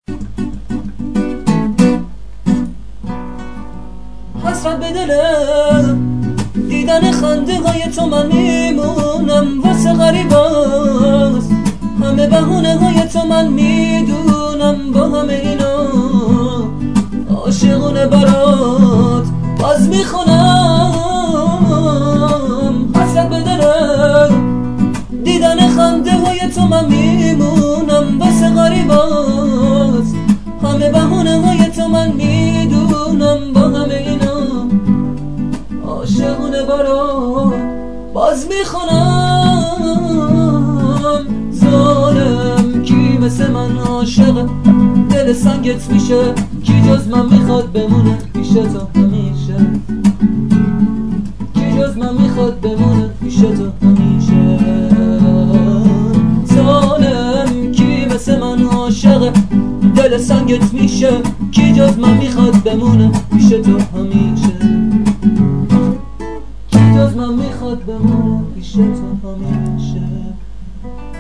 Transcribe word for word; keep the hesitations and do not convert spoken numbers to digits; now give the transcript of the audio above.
حسرت به دلم دیدن خنده های تو من میمونم، واسه غریباست همه بهونه های تو من میدونم. با همه اینا عاشقونه برات باز میخونم. حسرت به دلم دیدن خنده های تو من میمونم، واسه غریباست همه بهونه های تو من میدونم. با همه اینا عاشقونه برات باز میخونم. ظالم کی مثل من عاشق دل سنگت میشه، کی جز من میخواد بمونه پیش تو همیشه، کی جز من میخواد بمونه پیش تو همیشه. ظالم کی مثل من عاشق دل سنگت میشه، کی جز من میخواد بمونه پیش تو همیشه، کی جز من میخواد بمونه پیش تو همیشه.